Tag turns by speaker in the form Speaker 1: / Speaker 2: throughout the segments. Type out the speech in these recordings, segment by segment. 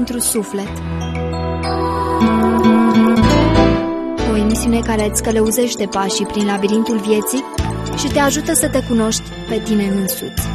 Speaker 1: pentru suflet. O emisiune care îți călăuzește pașii prin labirintul vieții și te ajută să te cunoști pe tine însuți.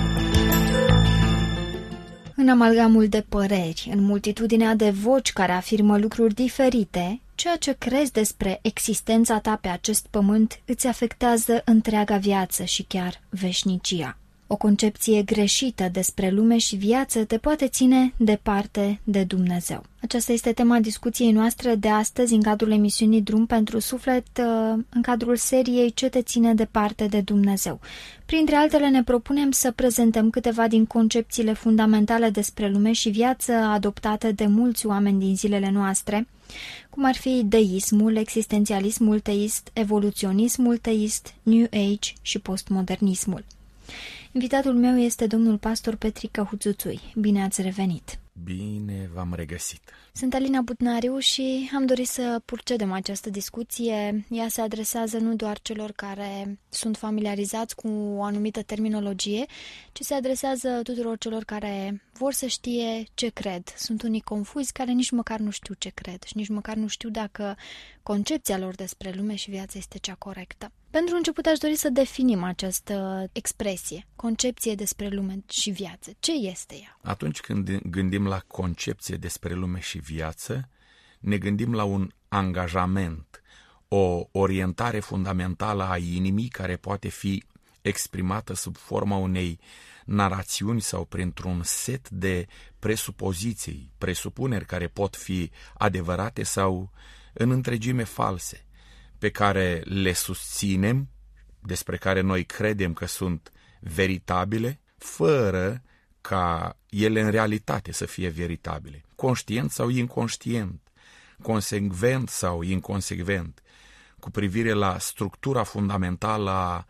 Speaker 1: În amalgamul de păreri, în multitudinea de voci care afirmă lucruri diferite, ceea ce crezi despre existența ta pe acest pământ îți afectează întreaga viață și chiar veșnicia. O concepție greșită despre lume și viață te poate ține departe de Dumnezeu. Aceasta este tema discuției noastre de astăzi în cadrul emisiunii Drum pentru Suflet, în cadrul seriei Ce te ține departe de Dumnezeu. Printre altele ne propunem să prezentăm câteva din concepțiile fundamentale despre lume și viață adoptate de mulți oameni din zilele noastre, cum ar fi deismul, existențialismul teist, evoluționismul teist, New Age și postmodernismul. Invitatul meu este domnul pastor Petrică Huțuțui. Bine ați revenit!
Speaker 2: Bine v-am regăsit!
Speaker 1: Sunt Alina Butnariu și am dorit să procedem această discuție. Ea se adresează nu doar celor care sunt familiarizați cu o anumită terminologie, ci se adresează tuturor celor care vor să știe ce cred. Sunt unii confuzi care nici măcar nu știu ce cred și nici măcar nu știu dacă concepția lor despre lume și viață este cea corectă. Pentru început aș dori să definim această expresie, concepție despre lume și viață. Ce este ea?
Speaker 2: Atunci când gândim la concepție despre lume și viață, ne gândim la un angajament, o orientare fundamentală a inimii care poate fi exprimată sub forma unei narațiuni sau printr-un set de presupoziții, presupuneri care pot fi adevărate sau în întregime false, pe care le susținem, despre care noi credem că sunt veritabile, fără ca ele în realitate să fie veritabile, conștient sau inconștient, consecvent sau inconsecvent, cu privire la structura fundamentală a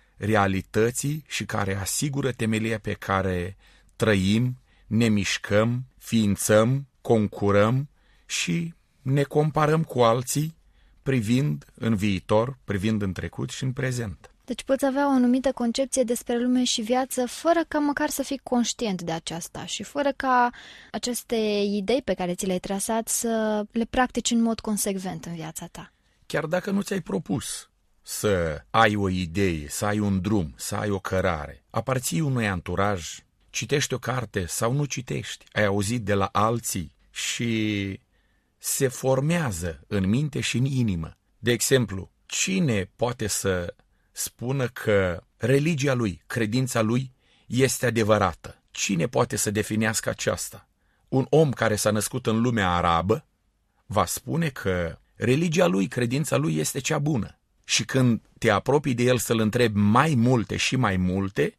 Speaker 2: realității și care asigură temelia pe care trăim, ne mișcăm, ființăm, concurăm și ne comparăm cu alții, privind în viitor, privind în trecut și în prezent.
Speaker 1: Deci poți avea o anumită concepție despre lume și viață fără ca măcar să fii conștient de aceasta și fără ca aceste idei pe care ți le-ai trasat să le practici în mod consecvent în viața ta.
Speaker 2: Chiar dacă nu ți-ai propus să ai o idee, să ai un drum, să ai o cărare, aparții unui anturaj, citești o carte sau nu citești, ai auzit de la alții și se formează în minte și în inimă. De exemplu, cine poate să spună că religia lui, credința lui este adevărată? Cine poate să definească aceasta? Un om care s-a născut în lumea arabă va spune că religia lui, credința lui este cea bună. Și când te apropii de el să-l întrebi mai multe și mai multe,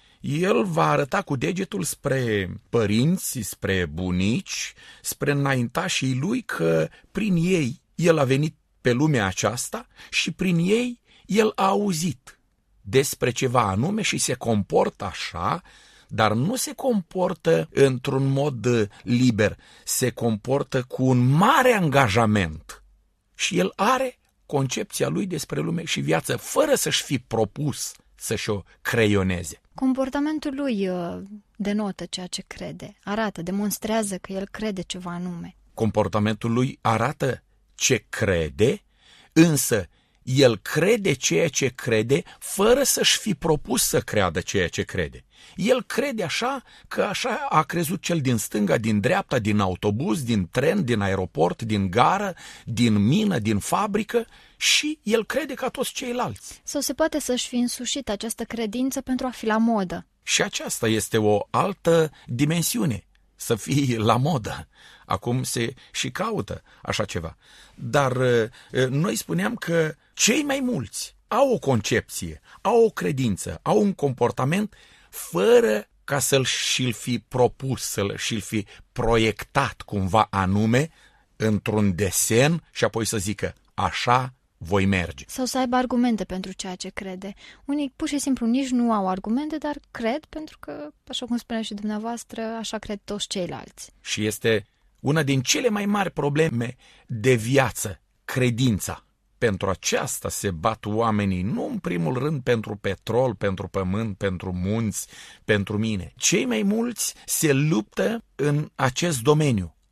Speaker 2: el va arăta cu degetul spre părinți, spre bunici, spre înaintașii lui că prin ei el a venit pe lumea aceasta și prin ei el a auzit despre ceva anume și se comportă așa, dar nu se comportă într-un mod liber, se comportă cu un mare angajament și el are concepția lui despre lume și viață fără să-și fi propus să-și o creioneze.
Speaker 1: Comportamentul lui denotă ceea ce crede, arată, demonstrează că el crede ceva anume.
Speaker 2: Comportamentul lui arată ce crede, însă el crede ceea ce crede fără să-și fi propus să creadă ceea ce crede. El crede așa că așa a crezut cel din stânga, din dreapta, din autobuz, din tren, din aeroport, din gară, din mină, din fabrică și el crede ca toți ceilalți.
Speaker 1: Sau se poate să-și fi însușit această credință pentru a fi la modă.
Speaker 2: Și aceasta este o altă dimensiune, să fii la modă. Acum se și caută așa ceva. Dar noi spuneam că cei mai mulți au o concepție, au o credință, au un comportament fără ca și-l fi propus, și-l fi proiectat cumva anume într-un desen și apoi să zică așa voi merge.
Speaker 1: Sau să aibă argumente pentru ceea ce crede. Unii pur și simplu nici nu au argumente, dar cred pentru că, așa cum spunea și dumneavoastră, așa cred toți ceilalți.
Speaker 2: Și este una din cele mai mari probleme de viață, credința. Pentru aceasta se bat oamenii, nu în primul rând pentru petrol, pentru pământ, pentru munți, pentru mine. Cei mai mulți se luptă în acest domeniu,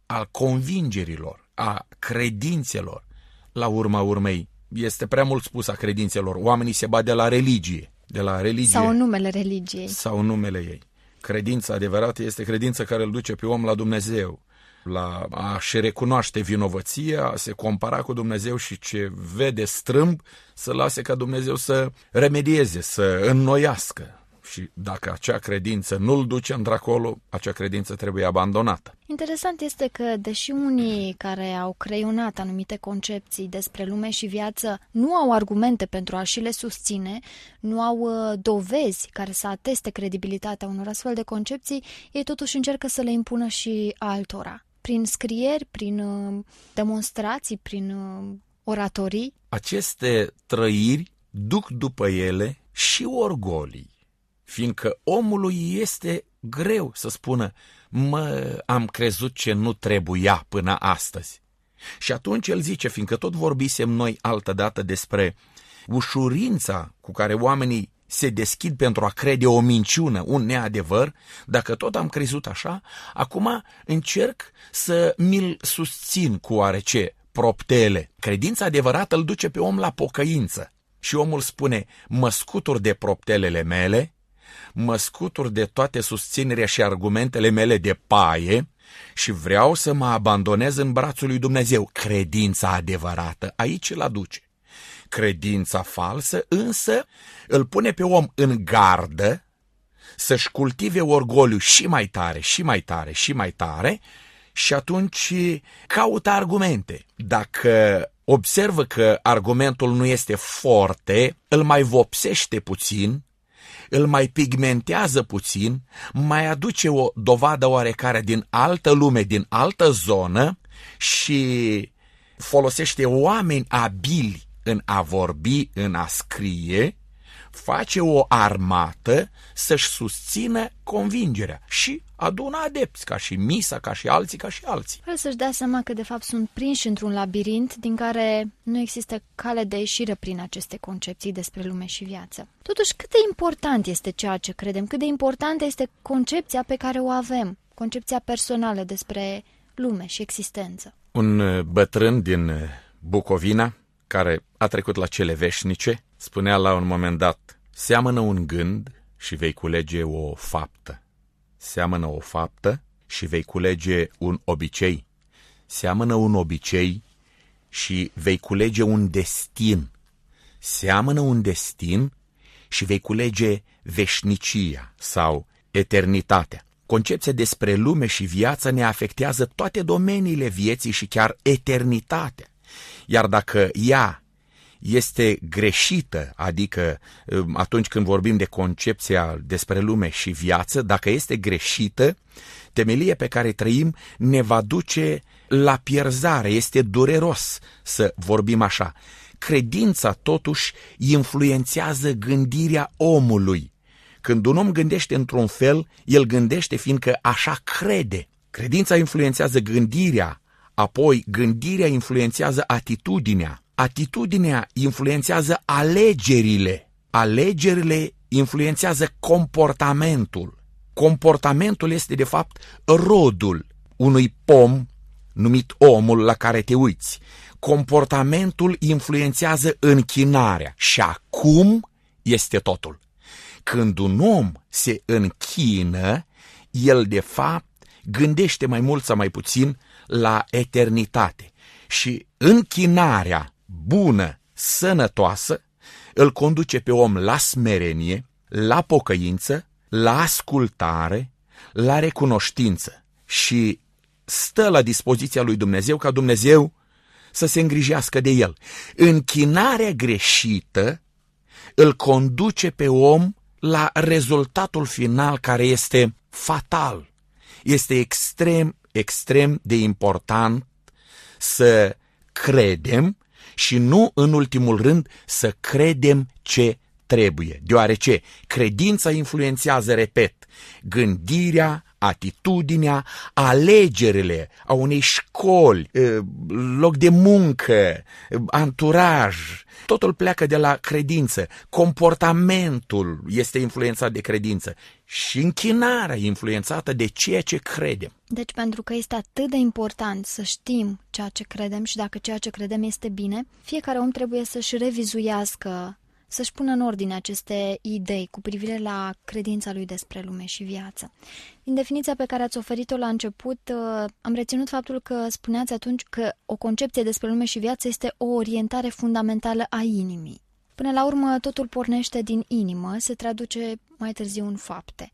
Speaker 2: al convingerilor, a credințelor. La urma urmei, este prea mult spus a credințelor. Oamenii se bat de la religie.
Speaker 1: Sau numele religiei.
Speaker 2: Sau numele ei. Credința adevărată este credința care îl duce pe om la Dumnezeu, la a-și recunoaște vinovăția, a se compara cu Dumnezeu și ce vede strâmb să lase ca Dumnezeu să remedieze, să înnoiască. Și dacă acea credință nu-l duce într-acolo, acea credință trebuie abandonată.
Speaker 1: Interesant este că, deși unii care au creionat anumite concepții despre lume și viață nu au argumente pentru a și le susține, nu au dovezi care să ateste credibilitatea unor astfel de concepții, ei totuși încercă să le impună și altora. Prin scrieri, prin demonstrații, prin oratorii. Aceste
Speaker 2: trăiri duc după ele și orgolii, fiindcă omului este greu să spună: am crezut ce nu trebuia până astăzi. Și atunci el zice, fiindcă tot vorbisem noi altădată despre ușurința cu care oamenii se deschid pentru a crede o minciună, un neadevăr, dacă tot am crezut așa, acum încerc să mi-l susțin cu oarece proptele. Credința adevărată îl duce pe om la pocăință. Și omul spune: mă scutur de proptelele mele, mă scutur de toate susținerea și argumentele mele de paie și vreau să mă abandonez în brațul lui Dumnezeu. Credința adevărată aici îl aduce. Credința falsă însă îl pune pe om în gardă să-și cultive orgoliu și mai tare, și mai tare, și mai tare, și atunci caută argumente. Dacă observă că argumentul nu este forte, îl mai vopsește puțin, îl mai pigmentează puțin, mai aduce o dovadă oarecare din altă lume, din altă zonă și folosește oameni abili în a vorbi, în a scrie, face o armată să-și susțină convingerea și adună adepți, ca și Misa, ca și alții, ca și alții.
Speaker 1: Vreau să-și dea seama că de fapt sunt prinși într-un labirint din care nu există cale de ieșire prin aceste concepții despre lume și viață. Totuși, cât de important este ceea ce credem, cât de importantă este concepția pe care o avem, concepția personală despre lume și existență.
Speaker 2: Un bătrân din Bucovina, care a trecut la cele veșnice, spunea la un moment dat: seamănă un gând și vei culege o faptă. Seamănă o faptă și vei culege un obicei. Seamănă un obicei și vei culege un destin. Seamănă un destin și vei culege veșnicia sau eternitatea. Concepția despre lume și viață ne afectează toate domeniile vieții și chiar eternitatea. Iar dacă ea este greșită, adică atunci când vorbim de concepția despre lume și viață, dacă este greșită, temelia pe care trăim ne va duce la pierzare. Este dureros să vorbim așa. Credința totuși influențează gândirea omului. Când un om gândește într-un fel, el gândește fiindcă așa crede. Credința influențează gândirea, apoi gândirea influențează atitudinea. Atitudinea influențează alegerile. Alegerile influențează comportamentul. Comportamentul este de fapt rodul unui pom numit omul la care te uiți. Comportamentul influențează închinarea. Și acum este totul. Când un om se închină, el de fapt gândește mai mult sau mai puțin la eternitate. Și închinarea bună, sănătoasă, îl conduce pe om la smerenie, la pocăință, la ascultare, la recunoștință și stă la dispoziția lui Dumnezeu ca Dumnezeu să se îngrijească de el. Închinarea greșită îl conduce pe om la rezultatul final care este fatal. Este extrem, extrem de important să credem și nu în ultimul rând să credem ce trebuie, deoarece credința influențează, repet, gândirea, atitudinea, alegerile a unei școli, loc de muncă, anturaj, totul pleacă de la credință. Comportamentul este influențat de credință și închinarea e influențată de ceea ce credem.
Speaker 1: Deci pentru că este atât de important să știm ceea ce credem și dacă ceea ce credem este bine, fiecare om trebuie să-și revizuiască, să-și pună în ordine aceste idei cu privire la credința lui despre lume și viață. Din definiția pe care ați oferit-o la început, am reținut faptul că spuneați atunci că o concepție despre lume și viață este o orientare fundamentală a inimii. Până la urmă, totul pornește din inimă, se traduce mai târziu în fapte.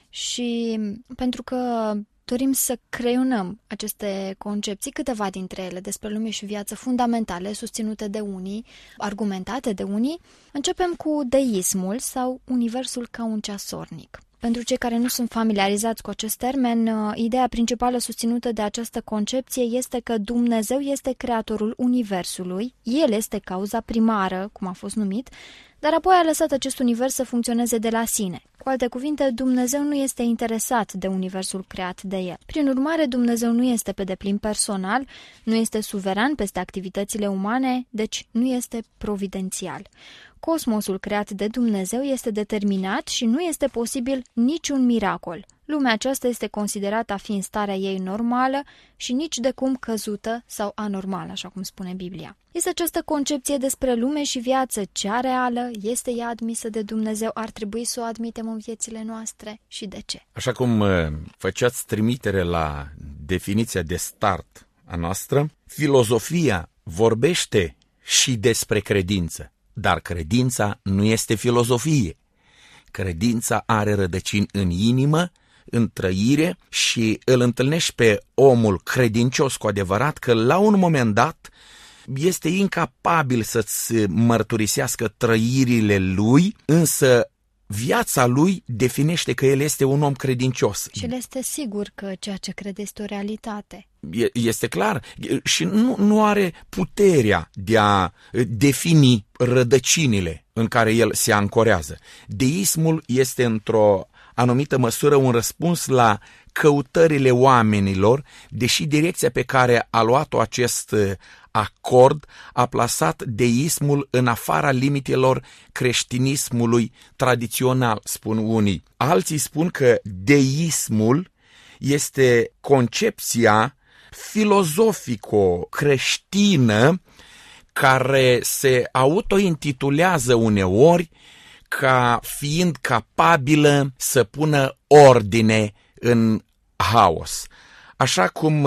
Speaker 1: Și pentru că dorim să creionăm aceste concepții, câteva dintre ele despre lume și viață fundamentale, susținute de unii, argumentate de unii, începem cu deismul sau universul ca un ceasornic. Pentru cei care nu sunt familiarizați cu acest termen, ideea principală susținută de această concepție este că Dumnezeu este creatorul universului, El este cauza primară, cum a fost numit, dar apoi a lăsat acest univers să funcționeze de la sine. Cu alte cuvinte, Dumnezeu nu este interesat de universul creat de El. Prin urmare, Dumnezeu nu este pe deplin personal, nu este suveran peste activitățile umane, deci nu este providențial. Cosmosul creat de Dumnezeu este determinat și nu este posibil niciun miracol. Lumea aceasta este considerată a fi în starea ei normală și nici de cum căzută sau anormală, așa cum spune Biblia. Este această concepție despre lume și viață cea reală? Este ea admisă de Dumnezeu? Ar trebui să o admitem în viețile noastre? Și de ce?
Speaker 2: Așa cum făceați trimitere la definiția de start a noastră, filozofia vorbește și despre credință. Dar credința nu este filozofie. Credința are rădăcini în inimă, în trăire și îl întâlnești pe omul credincios cu adevărat că la un moment dat este incapabil să-ți mărturisească trăirile lui, însă viața lui definește că el este un om credincios.
Speaker 1: Și el este sigur că ceea ce crede este o realitate.
Speaker 2: Este clar și nu are puterea de a defini rădăcinile în care el se ancorează. Deismul este într-o anumită măsură un răspuns la căutările oamenilor, deși direcția pe care a luat-o acest acord a plasat deismul în afara limitelor creștinismului tradițional, spun unii. Alții spun că deismul este concepția filozofico-creștină care se autointitulează uneori ca fiind capabilă să pună ordine în haos. Așa cum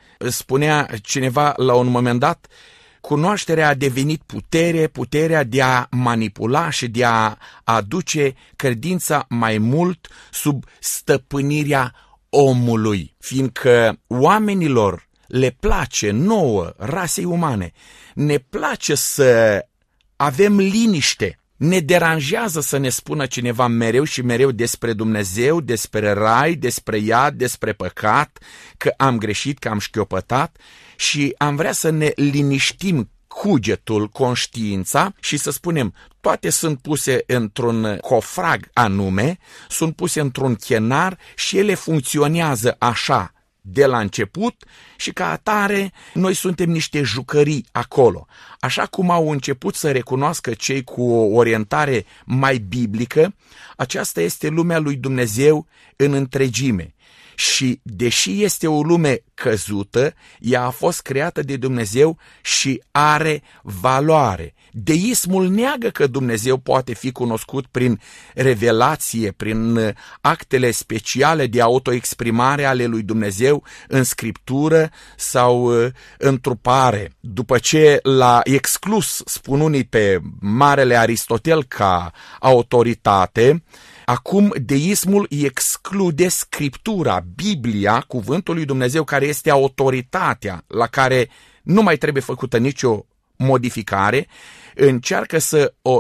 Speaker 2: spunea cineva la un moment dat, cunoașterea a devenit putere, puterea de a manipula și de a aduce credința mai mult sub stăpânirea omului, fiindcă oamenilor le place, nouă, rasei umane, ne place să avem liniște. Ne deranjează să ne spună cineva mereu și mereu despre Dumnezeu, despre rai, despre iad, despre păcat, că am greșit, că am șchiopătat și am vrea să ne liniștim cugetul, conștiința și să spunem toate sunt puse într-un cofrag anume, sunt puse într-un chenar și ele funcționează așa de la început și ca atare noi suntem niște jucării acolo. Așa cum au început să recunoască cei cu o orientare mai biblică, aceasta este lumea lui Dumnezeu în întregime. Și deși este o lume căzută, ea a fost creată de Dumnezeu și are valoare. Deismul neagă că Dumnezeu poate fi cunoscut prin revelație, prin actele speciale de autoexprimare ale lui Dumnezeu în Scriptură sau întrupare. După ce l-a exclus, spun unii, pe marele Aristotel ca autoritate, acum deismul exclude Scriptura, Biblia, cuvântul lui Dumnezeu, care este autoritatea la care nu mai trebuie făcută nicio modificare, încearcă să o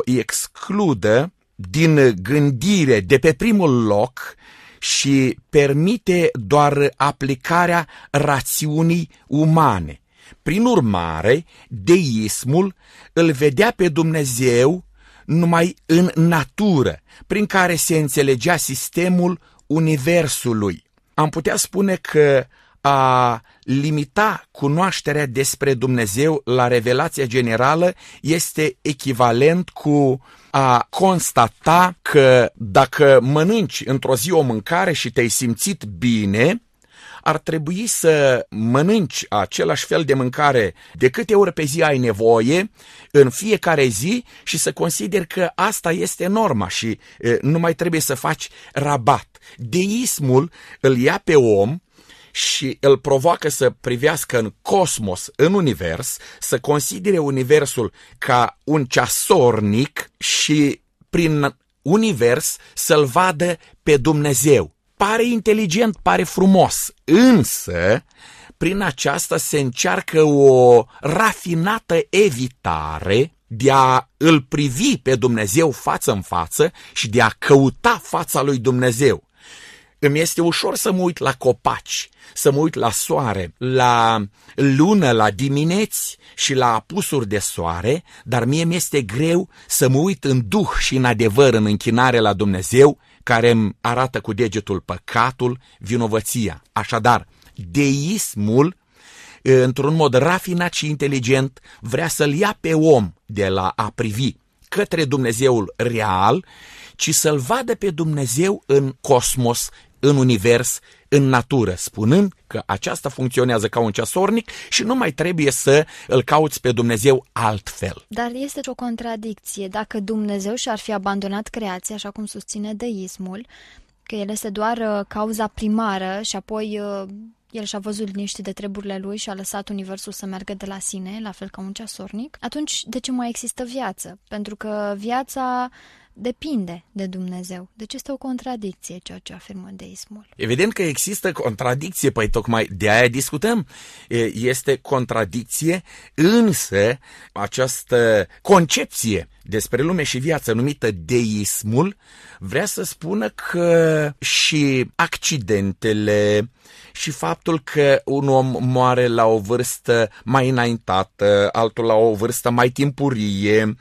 Speaker 2: excludă din gândire de pe primul loc și permite doar aplicarea rațiunii umane. Prin urmare, deismul îl vedea pe Dumnezeu numai în natură, prin care se înțelegea sistemul universului. am putea spune că a limita cunoașterea despre Dumnezeu la revelația generală este echivalent cu a constata că dacă mănânci într-o zi o mâncare și te-ai simțit bine, ar trebui să mănânci același fel de mâncare de câte ori pe zi ai nevoie, în fiecare zi, și să consideri că asta este norma și nu mai trebuie să faci rabat. Deismul îl ia pe om și îl provoacă să privească în cosmos, în univers, să considere universul ca un ceasornic și prin univers să-l vadă pe Dumnezeu. Pare inteligent, pare frumos, însă prin aceasta se încearcă o rafinată evitare de a îl privi pe Dumnezeu față în față și de a căuta fața lui Dumnezeu. Îmi este ușor să mă uit la copaci, să mă uit la soare, la lună, la dimineți și la apusuri de soare, dar mie mi-este greu să mă uit în duh și în adevăr, în închinare la Dumnezeu, care îmi arată cu degetul păcatul, vinovăția. Așadar, deismul, într-un mod rafinat și inteligent, vrea să-l ia pe om de la a privi către Dumnezeul real, ci să-l vadă pe Dumnezeu în cosmos, în univers, în natură, spunând că aceasta funcționează ca un ceasornic și nu mai trebuie să îl cauți pe Dumnezeu altfel.
Speaker 1: Dar este o contradicție. Dacă Dumnezeu și-ar fi abandonat creația, așa cum susține deismul, că el este doar cauza primară și apoi el și-a văzut liniște de treburile lui și a lăsat universul să meargă de la sine, la fel ca un ceasornic, atunci de ce mai există viață? Pentru că viața depinde de Dumnezeu. Deci este o contradicție ceea ce afirmă deismul.
Speaker 2: Evident că există contradicție, păi tocmai de aia discutăm. Este contradicție, însă această concepție despre lume și viață numită deismul vrea să spună că și accidentele și faptul că un om moare la o vârstă mai înaintată, altul la o vârstă mai timpurie,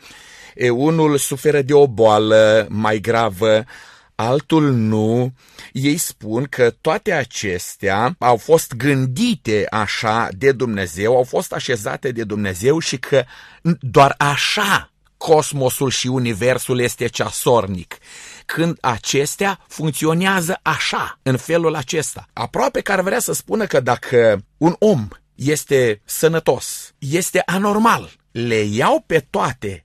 Speaker 2: unul suferă de o boală mai gravă, altul nu. Ei spun că toate acestea au fost gândite așa de Dumnezeu, au fost așezate de Dumnezeu și că doar așa cosmosul și universul este ceasornic, când acestea funcționează așa, în felul acesta. Aproape că ar vrea să spună că dacă un om este sănătos, este anormal, le iau pe toate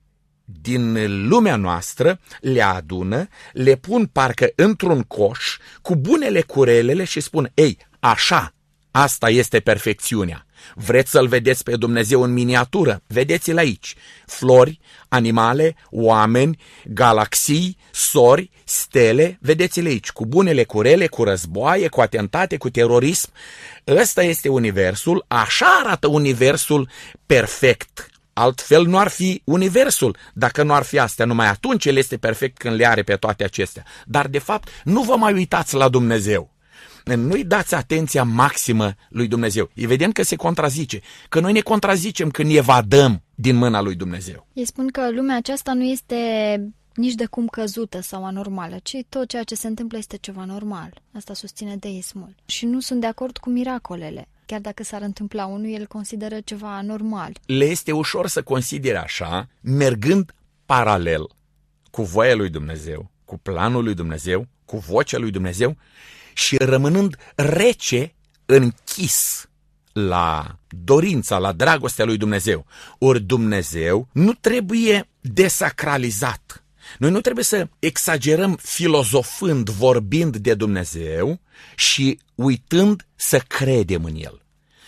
Speaker 2: din lumea noastră, le adună, le pun parcă într-un coș cu bunele cu relele și spun: ei, așa, asta este perfecțiunea. Vreți să-L vedeți pe Dumnezeu în miniatură? Vedeți-L aici. Flori, animale, oameni, galaxii, sori, stele, vedeți-le aici, cu bunele, cu rele, cu războaie, cu atentate, cu terorism. Ăsta este universul, așa arată universul perfect. Altfel nu ar fi universul, dacă nu ar fi astea. Numai atunci el este perfect când le are pe toate acestea. Dar de fapt nu vă mai uitați la Dumnezeu. Nu-i dați atenția maximă lui Dumnezeu. Evident că se contrazice, că noi ne contrazicem când evadăm din mâna lui Dumnezeu.
Speaker 1: Ei spun că lumea aceasta nu este nici de cum căzută sau anormală, ci tot ceea ce se întâmplă este ceva normal. Asta susține deismul. Și nu sunt de acord cu miracolele. Chiar dacă s-ar întâmpla unul, el consideră ceva anormal.
Speaker 2: Le este ușor să considere așa, mergând paralel cu voia lui Dumnezeu, cu planul lui Dumnezeu, cu vocea lui Dumnezeu și rămânând rece, închis la dorința, la dragostea lui Dumnezeu. Ori Dumnezeu nu trebuie desacralizat. Noi nu trebuie să exagerăm filozofând, vorbind de Dumnezeu și uitând să credem în El.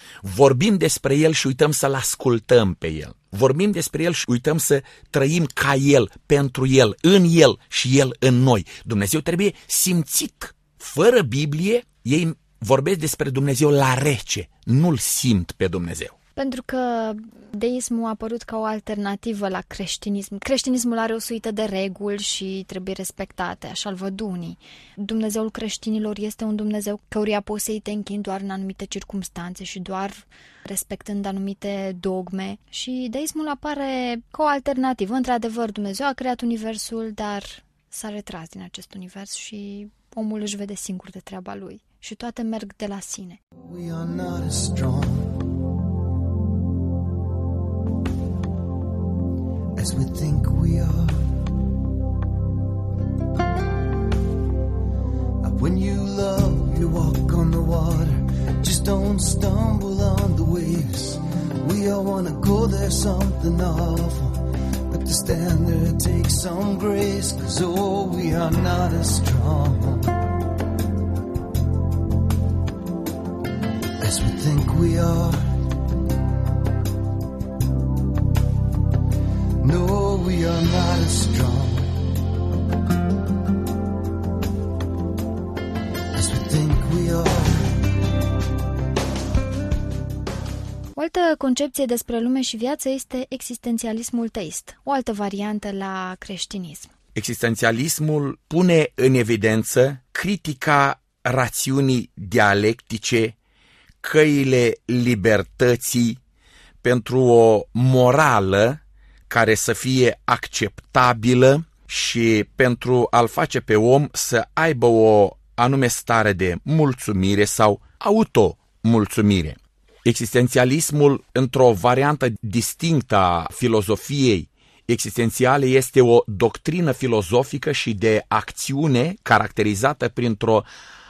Speaker 2: Vorbim despre El și uităm să-L ascultăm pe El. Vorbim despre El și uităm să trăim ca El, pentru El, în El și El în noi. Dumnezeu trebuie simțit. Fără Biblie, ei vorbesc despre Dumnezeu la rece, nu-L simt pe Dumnezeu.
Speaker 1: Pentru că deismul a apărut ca o alternativă la creștinism. Creștinismul are o suită de reguli și trebuie respectate, așa-l văd unii. Dumnezeul creștinilor este un Dumnezeu căruia poți să-i te închini doar în anumite circumstanțe și doar respectând anumite dogme. Și deismul apare ca o alternativă. Într-adevăr, Dumnezeu a creat universul, dar s-a retras din acest univers și omul își vede singur de treaba lui. și toate merg de la sine.
Speaker 3: We are not as strong as we think we are. When you love, you walk on the water. Just don't stumble on the waves. We all wanna go there, something awful, but to stand there takes some grace. 'Cause oh, we are not as strong as we think we are. No, we are not as strong as we think we are.
Speaker 1: O altă concepție despre lume și viață este existențialismul teist, o altă variantă la creștinism.
Speaker 2: Existențialismul pune în evidență critica rațiunii dialectice, căile libertății pentru o morală care să fie acceptabilă și pentru a-l face pe om să aibă o anume stare de mulțumire sau automulțumire. Existențialismul, într-o variantă distinctă a filozofiei existențiale, este o doctrină filozofică și de acțiune caracterizată printr-o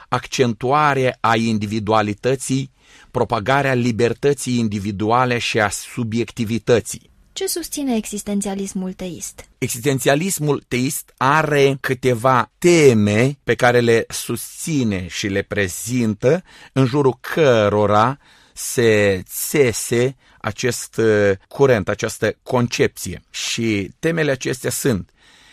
Speaker 2: accentuare a individualității, propagarea libertății individuale și a subiectivității.
Speaker 1: Ce susține existențialismul teist?
Speaker 2: Existențialismul teist are câteva teme pe care le susține și le prezintă, în jurul cărora se țese acest curent, această concepție. Și temele acestea sunt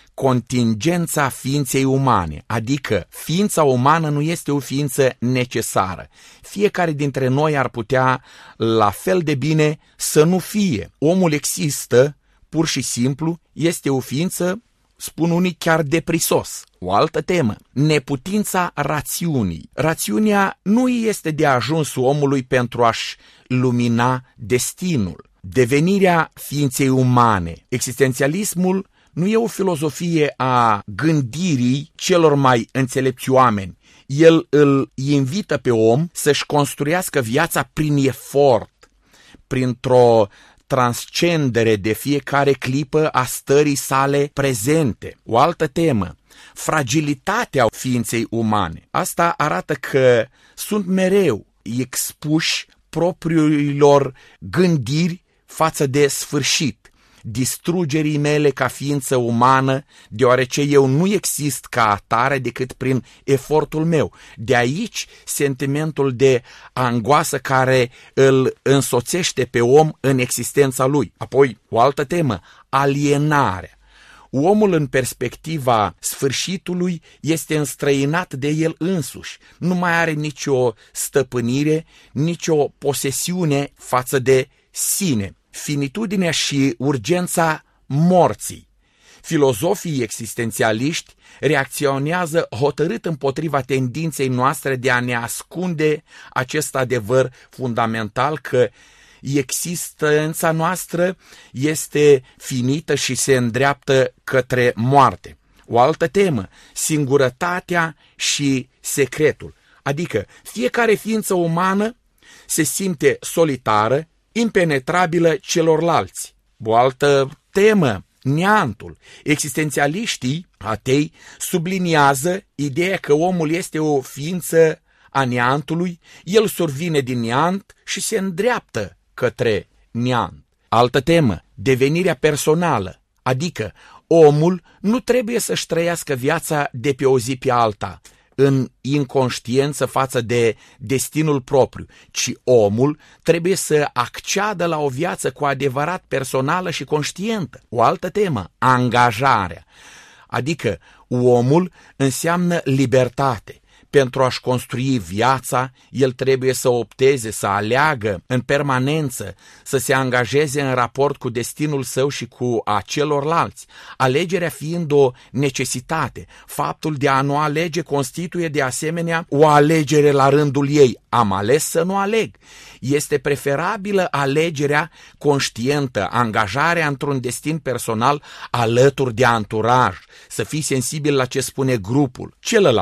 Speaker 2: contingența ființei umane, adică ființa umană nu este o ființă necesară. Fiecare dintre noi ar putea la fel de bine să nu fie. Omul există, pur și simplu, este o ființă, spun unii, chiar deprisos. O altă temă, neputința rațiunii. Rațiunea nu este de ajuns omului pentru a-și lumina destinul. Devenirea ființei umane. Existențialismul nu e o filozofie a gândirii celor mai înțelepți oameni. El îl invită pe om să-și construiască viața prin efort, printr-o transcendere de fiecare clipă a stării sale prezente. O altă temă, fragilitatea ființei umane. Asta arată că sunt mereu expuși propriilor gândiri față de sfârșit, distrugerii mele ca ființă umană, deoarece eu nu exist ca atare decât prin efortul meu. De aici sentimentul de angoasă care îl însoțește pe om în existența lui. Apoi, o altă temă, alienarea. Omul în perspectiva sfârșitului este înstrăinat de el însuși. Nu mai are nicio stăpânire, nicio posesiune față de sine. Finitudinea și urgența morții. Filozofii existențialiști reacționează hotărât împotriva tendinței noastre de a ne ascunde acest adevăr fundamental că existența noastră este finită și se îndreaptă către moarte. O altă temă, singurătatea și secretul. Adică fiecare ființă umană se simte solitară, impenetrabilă celorlalți. O altă temă, neantul. Existențialiștii atei subliniază ideea că omul este o ființă a neantului, el survine din neant și se îndreaptă către neant. Altă temă, devenirea personală, adică omul nu trebuie să-și trăiască viața de pe o zi pe alta, în inconștiență față de destinul propriu, ci omul trebuie să acceadă la o viață cu adevărat personală și conștientă. O altă temă, angajarea, adică omul înseamnă libertate. Pentru a-și construi viața, el trebuie să opteze, să aleagă în permanență, să se angajeze în raport cu destinul său și cu a celorlalți. Alegerea fiind o necesitate, faptul de a nu alege constituie de asemenea o alegere la rândul ei. Am ales să nu aleg. Este preferabilă alegerea conștientă, angajarea într-un destin personal alături de anturaj, să fii sensibil la ce spune grupul celălalt.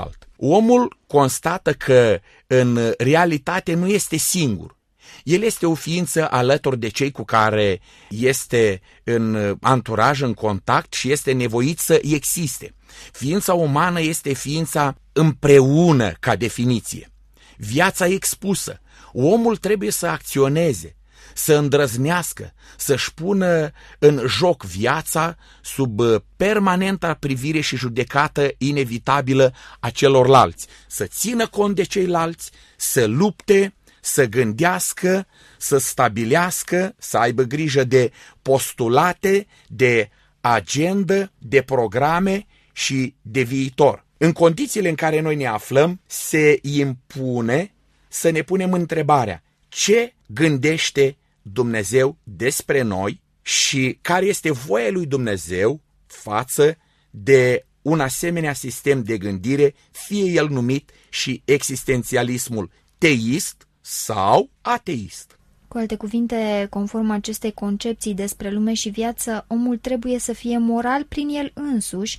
Speaker 2: Omul constată că în realitate nu este singur. El este o ființă alături de cei cu care este în anturaj, în contact și este nevoit să existe. Ființa umană este ființa împreună ca definiție. Viața expusă. Omul trebuie să acționeze, să îndrăznească, să-și pună în joc viața sub permanenta privire și judecată inevitabilă a celorlalți, să țină cont de ceilalți, să lupte, să gândească, să stabilească, să aibă grijă de postulate, de agendă, de programe și de viitor. În condițiile în care noi ne aflăm, se impune să ne punem întrebarea: ce gândește Dumnezeu despre noi și care este voia lui Dumnezeu față de un asemenea sistem de gândire, fie el numit și existențialismul teist sau ateist.
Speaker 1: Cu alte cuvinte, conform acestei concepții despre lume și viață, omul trebuie să fie moral prin el însuși,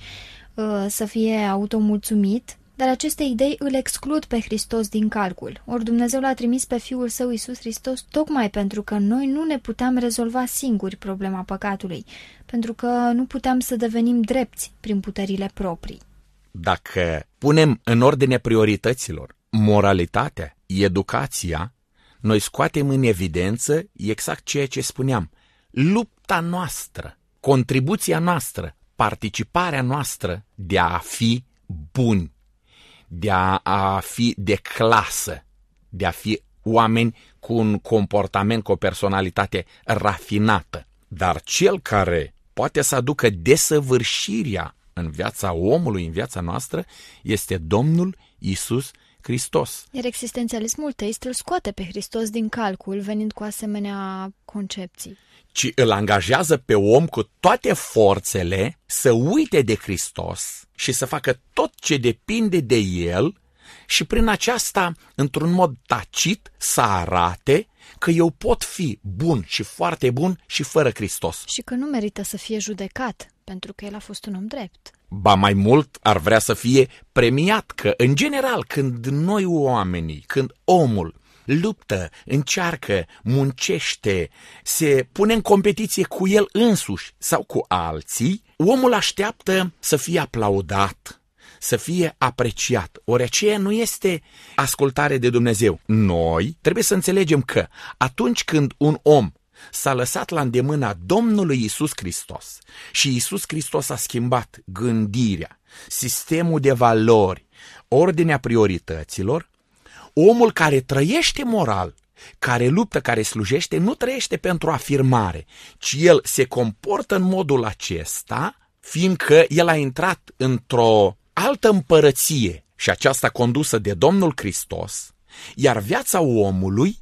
Speaker 1: să fie automulțumit, dar aceste idei îl exclud pe Hristos din calcul. Ori Dumnezeu l-a trimis pe Fiul Său Iisus Hristos tocmai pentru că noi nu ne puteam rezolva singuri problema păcatului, pentru că nu puteam să devenim drepți prin puterile proprii.
Speaker 2: Dacă punem în ordine priorităților moralitatea, educația, noi scoatem în evidență exact ceea ce spuneam. Lupta noastră, contribuția noastră, participarea noastră de a fi buni, de a fi de clasă, de a fi oameni cu un comportament, cu o personalitate rafinată. Dar cel care poate să aducă desăvârșirea în viața omului, în viața noastră, este Domnul Iisus Hristos.
Speaker 1: Iar existențialismul teist îl scoate pe Hristos din calcul, venind cu asemenea concepții.
Speaker 2: Ci îl angajează pe om cu toate forțele să uite de Hristos și să facă tot ce depinde de el și prin aceasta, într-un mod tacit, să arate că eu pot fi bun și foarte bun și fără Hristos.
Speaker 1: Și că nu merită să fie judecat, pentru că el a fost un om drept.
Speaker 2: Ba mai mult, ar vrea să fie premiat, că în general, când noi oamenii, când omul luptă, încearcă, muncește, se pune în competiție cu el însuși sau cu alții, omul așteaptă să fie aplaudat, să fie apreciat. Ori aceea nu este ascultare de Dumnezeu. Noi trebuie să înțelegem că atunci când un om s-a lăsat la îndemâna Domnului Iisus Hristos și Iisus Hristos a schimbat gândirea, sistemul de valori, ordinea priorităților, omul care trăiește moral, care luptă, care slujește, nu trăiește pentru afirmare, ci el se comportă în modul acesta, fiindcă el a intrat într-o altă împărăție și aceasta condusă de Domnul Hristos, iar viața omului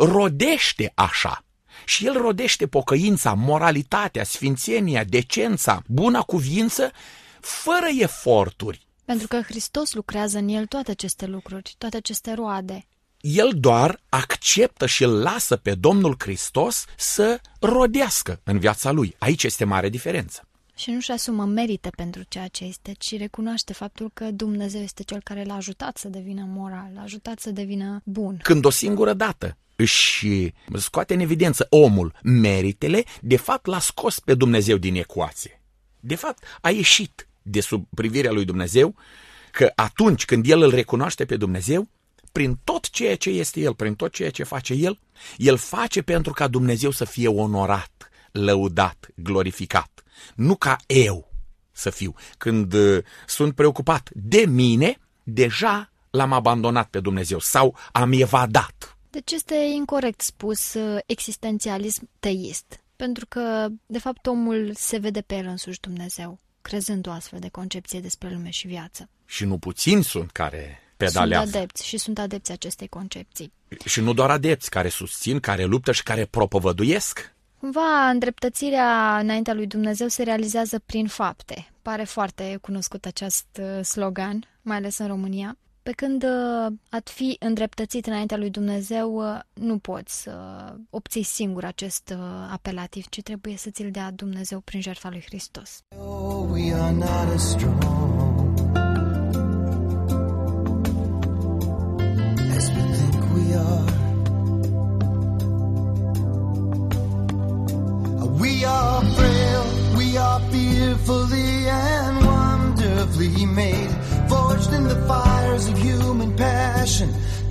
Speaker 2: rodește așa. Și el rodește pocăința, moralitatea, sfințenia, decența, buna cuvință, fără eforturi.
Speaker 1: Pentru că Hristos lucrează în el toate aceste lucruri, toate aceste roade.
Speaker 2: El doar acceptă și îl lasă pe Domnul Hristos să rodească în viața lui. Aici este mare diferență.
Speaker 1: Și nu-și asumă merite pentru ceea ce este, ci recunoaște faptul că Dumnezeu este cel care l-a ajutat să devină moral, l-a ajutat să devină bun.
Speaker 2: Când o singură dată își scoate în evidență omul meritele, de fapt l-a scos pe Dumnezeu din ecuație. De fapt a ieșit de sub privirea lui Dumnezeu, că atunci când el îl recunoaște pe Dumnezeu, prin tot ceea ce este el, prin tot ceea ce face el, el face pentru ca Dumnezeu să fie onorat, lăudat, glorificat. Nu ca eu să fiu. Când sunt preocupat de mine, deja l-am abandonat pe Dumnezeu sau am evadat.
Speaker 1: Deci este incorect spus existențialism teist, pentru că, de fapt, omul se vede pe el însuși Dumnezeu, crezând o astfel de concepție despre lume și viață.
Speaker 2: Și nu puțini sunt care pedalează.
Speaker 1: Sunt adepți acestei concepții.
Speaker 2: Și nu doar adepți, care susțin, care luptă și care propovăduiesc.
Speaker 1: Cumva, îndreptățirea înaintea lui Dumnezeu se realizează prin fapte. Pare foarte cunoscut acest slogan, mai ales în România. Pe când a fi îndreptățit înaintea lui Dumnezeu, nu poți să obții singur acest apelativ, ci trebuie să ți-l dea Dumnezeu prin jertfa lui Hristos.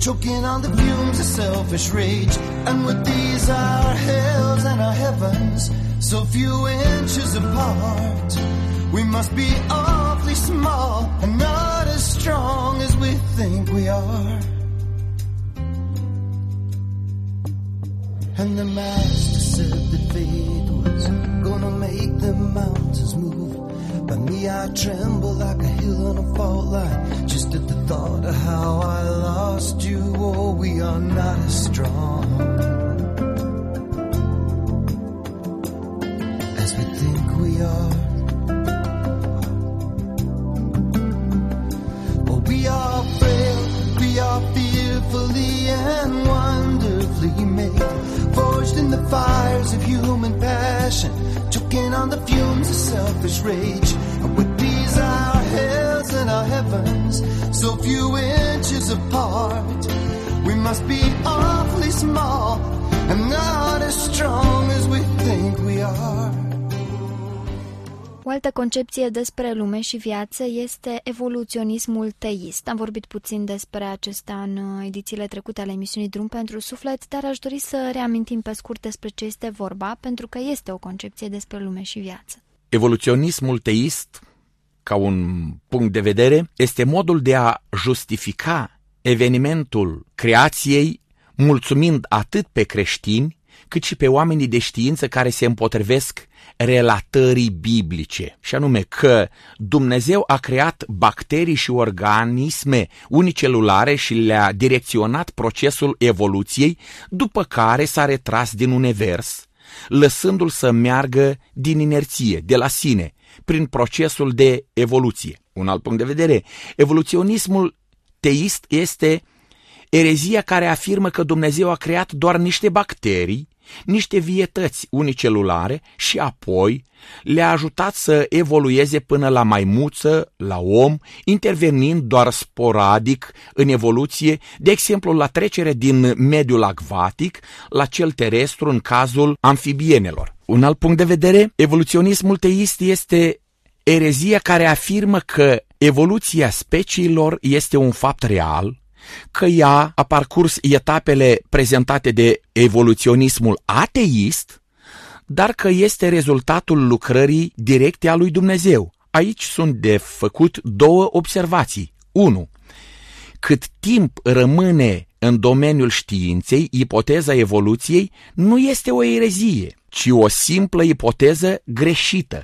Speaker 3: choking on the fumes of selfish rage. And with these our hells and our heavens so few inches apart, we must be awfully small and not as strong as we think we are. And the master said that fate was gonna make the mountains move. By me I tremble like a hill on a fault line, just at the thought of how I lost you. Oh, we are not as strong as we think we are. Oh, we are frail, we are fearfully and wonderfully made, forged in the fires of human passion, choking on the fumes of selfish rage. And with these our hells and our heavens so few inches apart, we must be awfully small and not as strong as we think we are.
Speaker 1: O altă concepție despre lume și viață este evoluționismul teist. Am vorbit puțin despre acesta în edițiile trecute ale emisiunii Drum pentru Suflet, dar aș dori să reamintim pe scurt despre ce este vorba, pentru că este o concepție despre lume și viață.
Speaker 2: Evoluționismul teist, ca un punct de vedere, este modul de a justifica evenimentul creației, mulțumind atât pe creștini, cât și pe oamenii de știință care se împotrivesc relatării biblice, și anume că Dumnezeu a creat bacterii și organisme unicelulare și le-a direcționat procesul evoluției, după care s-a retras din univers, lăsându-l să meargă din inerție, de la sine, prin procesul de evoluție. Un alt punct de vedere, evoluționismul teist este erezia care afirmă că Dumnezeu a creat doar niște bacterii, niște vietăți unicelulare și apoi le-a ajutat să evolueze până la maimuță, la om, intervenind doar sporadic în evoluție, de exemplu la trecere din mediul acvatic la cel terestru în cazul amfibienelor. Un alt punct de vedere, evoluționismul teist este erezia care afirmă că evoluția speciilor este un fapt real, că ea a parcurs etapele prezentate de evoluționismul ateist, dar că este rezultatul lucrării directe a lui Dumnezeu. Aici sunt de făcut două observații. 1. Cât timp rămâne în domeniul științei, ipoteza evoluției nu este o erezie, ci o simplă ipoteză greșită.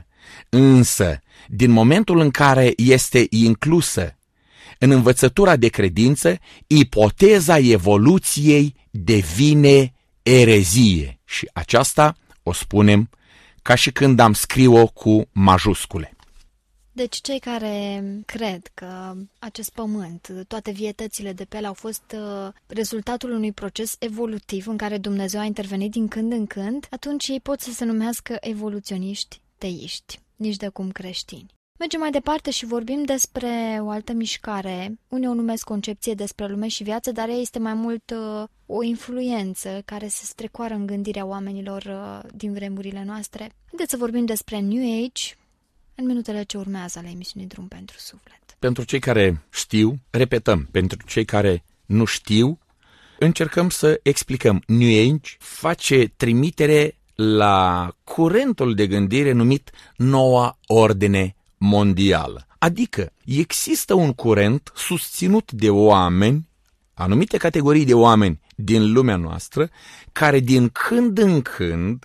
Speaker 2: Însă, din momentul în care este inclusă în învățătura de credință, ipoteza evoluției devine erezie. Și aceasta o spunem ca și când am scrie-o cu majuscule.
Speaker 1: Deci cei care cred că acest pământ, toate vietățile de pe el au fost rezultatul unui proces evolutiv în care Dumnezeu a intervenit din când în când, atunci ei pot să se numească evoluționiști teiști, nici de cum creștini. Mergem mai departe și vorbim despre o altă mișcare. Unii o numesc concepție despre lume și viață, dar ea este mai mult o influență care se strecoară în gândirea oamenilor din vremurile noastre. Haideți să vorbim despre New Age în minutele ce urmează la emisiunii Drum pentru Suflet.
Speaker 2: Pentru cei care știu, repetăm, pentru cei care nu știu, încercăm să explicăm. New Age face trimitere la curentul de gândire numit Noua Ordine Mondială. Adică există un curent susținut de oameni, anumite categorii de oameni din lumea noastră, care din când în când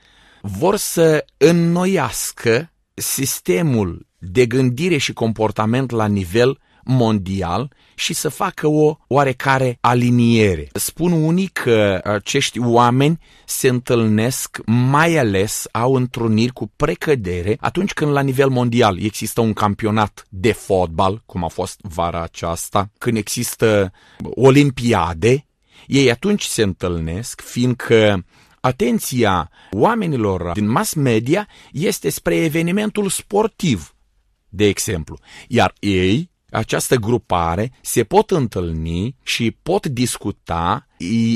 Speaker 2: vor să înnoiască sistemul de gândire și comportament la nivel mondial și să facă o oarecare aliniere. Spun unii că acești oameni se întâlnesc, mai ales au întruniri cu precădere atunci când la nivel mondial există un campionat de fotbal, cum a fost vara aceasta, când există olimpiade, ei atunci se întâlnesc, fiindcă atenția oamenilor din mass media este spre evenimentul sportiv, de exemplu, iar ei, această grupare, se pot întâlni și pot discuta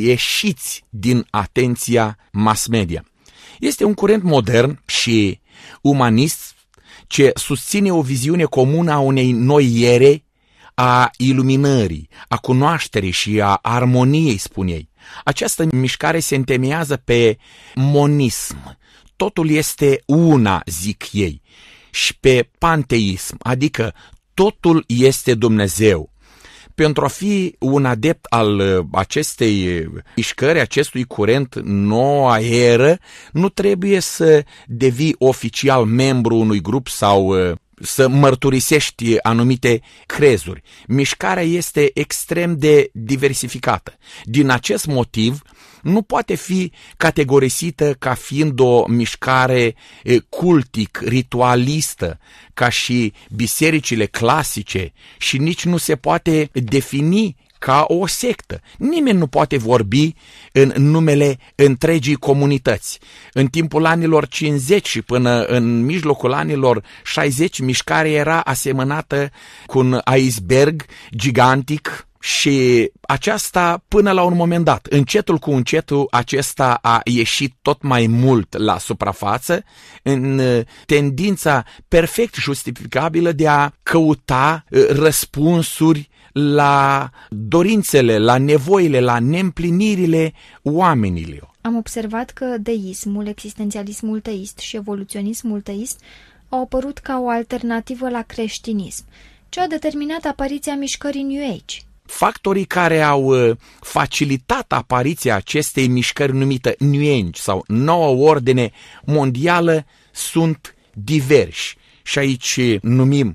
Speaker 2: ieșiți din atenția mass media. Este un curent modern și umanist ce susține o viziune comună a unei noi ere a iluminării, a cunoașterii și a armoniei, spun ei. Această mișcare se întemeiază pe monism. Totul este una, zic ei, și pe panteism, adică totul este Dumnezeu. Pentru a fi un adept al acestei mișcări, acestui curent, noua eră, nu trebuie să devii oficial membru unui grup sau să mărturisești anumite crezuri. Mișcarea este extrem de diversificată. Din acest motiv, nu poate fi categorisită ca fiind o mișcare cultic, ritualistă, ca și bisericile clasice, și nici nu se poate defini ca o sectă. Nimeni nu poate vorbi în numele întregii comunități. În timpul anilor 50 și până în mijlocul anilor 60, mișcarea era asemănată cu un iceberg gigantic și aceasta până la un moment dat, încetul cu încetul, acesta a ieșit tot mai mult la suprafață în tendința perfect justificabilă de a căuta răspunsuri la dorințele, la nevoile, la neîmplinirile oamenilor.
Speaker 1: Am observat că deismul, existențialismul teist și evoluționismul teist au apărut ca o alternativă la creștinism, ce a determinat apariția mișcării New Age.
Speaker 2: Factorii care au facilitat apariția acestei mișcări numită New Age sau Noua Ordine Mondială sunt diversi. Și aici numim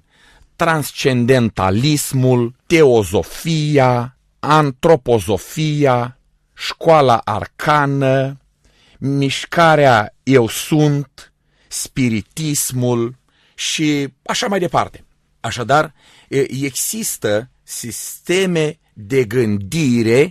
Speaker 2: transcendentalismul, teozofia, antropozofia, școala arcană, mișcarea Eu Sunt, spiritismul și așa mai departe. Așadar, există sisteme de gândire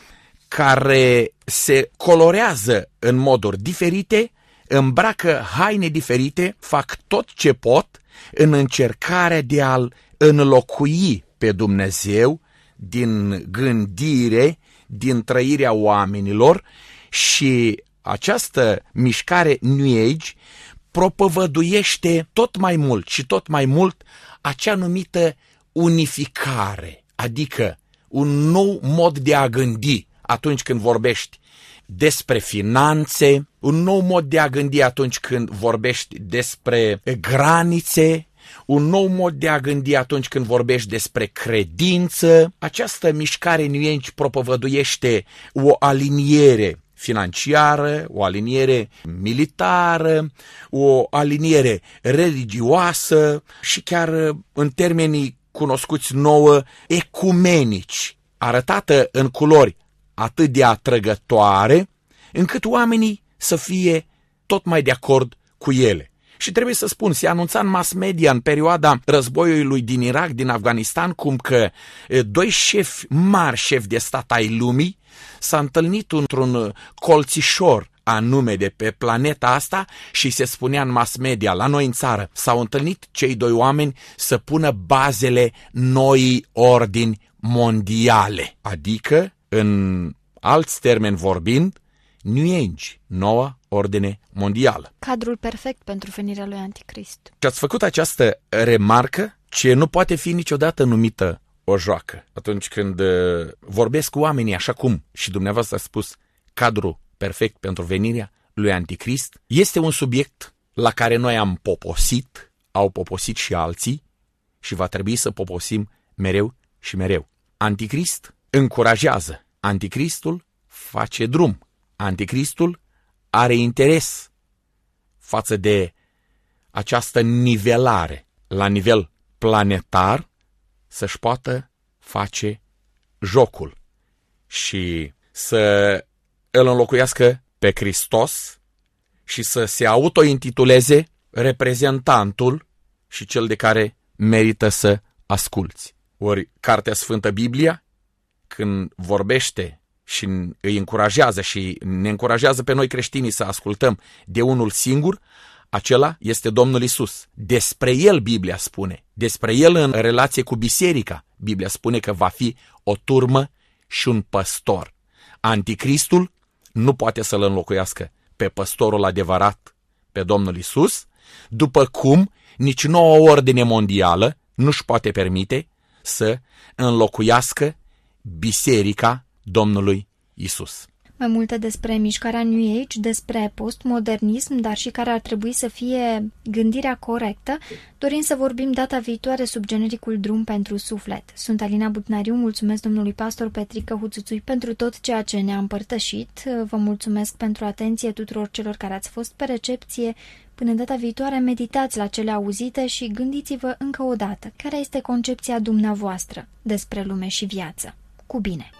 Speaker 2: care se colorează în moduri diferite, îmbracă haine diferite, fac tot ce pot în încercarea de a-L înlocui pe Dumnezeu din gândire, din trăirea oamenilor, și această mișcare New Age propovăduiește tot mai mult și tot mai mult acea numită unificare, adică un nou mod de a gândi atunci când vorbești despre finanțe, un nou mod de a gândi atunci când vorbești despre granițe, un nou mod de a gândi atunci când vorbești despre credință. Această mișcare New Age propovăduiește o aliniere financiară, o aliniere militară, o aliniere religioasă și chiar în termenii cunoscuți nouă, ecumenici, arătată în culori atât de atrăgătoare, încât oamenii să fie tot mai de acord cu ele. Și trebuie să spun, se anunța în mass media în perioada războiului din Irak, din Afganistan, cum că doi mari șefi de stat ai lumii s-a întâlnit într-un colțișor anume de pe planeta asta și se spunea în mass media, la noi în țară, s-au întâlnit cei doi oameni să pună bazele noii ordini mondiale, adică, în alți termeni vorbind, New Age, Noua Ordine Mondială.
Speaker 1: Cadrul perfect pentru venirea lui Anticrist.
Speaker 2: Și ați făcut această remarcă ce nu poate fi niciodată numită o joacă. Atunci când vorbesc cu oamenii așa cum și dumneavoastră a spus, cadrul perfect pentru venirea lui Anticrist, este un subiect la care noi am poposit, au poposit și alții și va trebui să poposim mereu și mereu. Anticrist încurajează, Anticristul face drum, Anticristul are interes față de această nivelare la nivel planetar să-și poată face jocul și să îl înlocuiască pe Hristos și să se autointituleze reprezentantul și cel de care merită să asculți. Ori Cartea Sfântă Biblia, când vorbește și îi încurajează și ne încurajează pe noi creștinii să ascultăm de unul singur, acela este Domnul Isus. Despre El Biblia spune, despre El în relație cu biserica, Biblia spune că va fi o turmă și un păstor. Anticristul nu poate să-L înlocuiască pe păstorul adevărat, pe Domnul Isus, după cum nici Noua Ordine Mondială nu-și poate permite să înlocuiască Biserica Domnului Isus.
Speaker 1: Mai multe despre mișcarea New Age, despre postmodernism, dar și care ar trebui să fie gândirea corectă, dorim să vorbim data viitoare sub genericul Drum pentru Suflet. Sunt Alina Butnariu, mulțumesc domnului pastor Petrică Huțuțui pentru tot ceea ce ne-a împărtășit. Vă mulțumesc pentru atenție tuturor celor care ați fost pe recepție. Până data viitoare, meditați la cele auzite și gândiți-vă încă o dată care este concepția dumneavoastră despre lume și viață. Cu bine!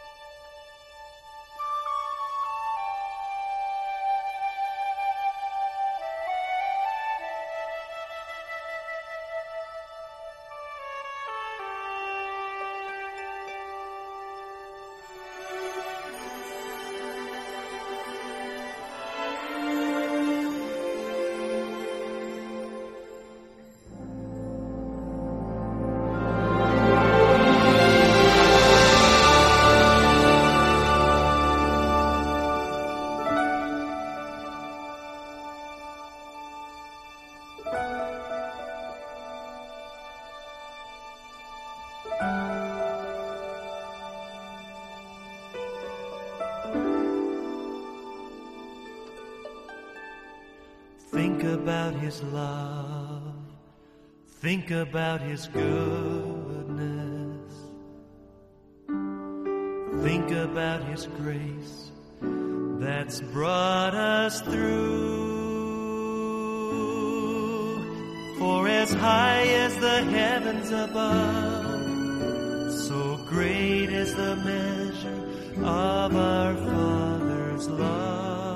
Speaker 3: Think about His love, think about His goodness, think about His grace that's brought us through. For as high as the heavens above, so great is the measure of our Father's love.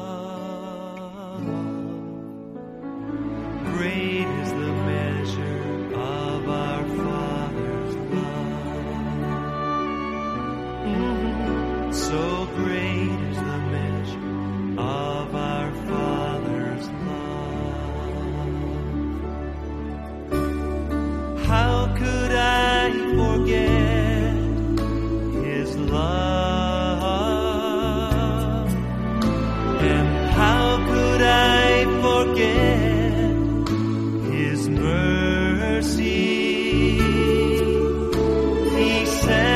Speaker 3: Great is the measure of our Father's love. So great is the measure of our Father's love. How could I forget His love? And how could I forget His mercy? He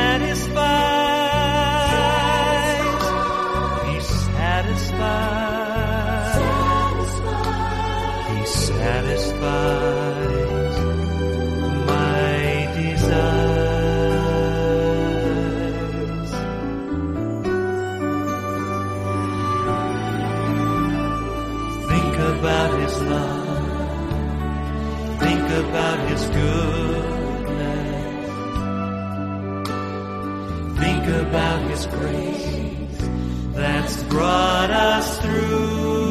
Speaker 3: satisfies, He satisfies, He satisfies my desires. Think about His love, think about His goodness, think about His grace that's brought us through.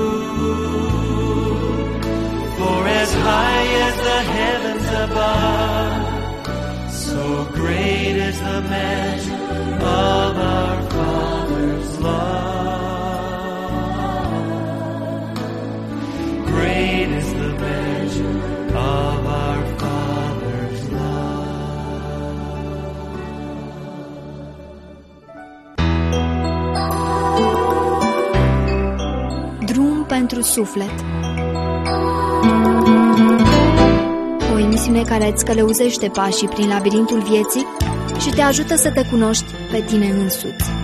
Speaker 3: For as high as the heavens above, so great is the measure of our Father's love. Great is the measure of our Father's
Speaker 1: love. Drum pentru suflet. O emisiune care îți călăuzește pașii prin labirintul vieții și te ajută să te cunoști pe tine însuți.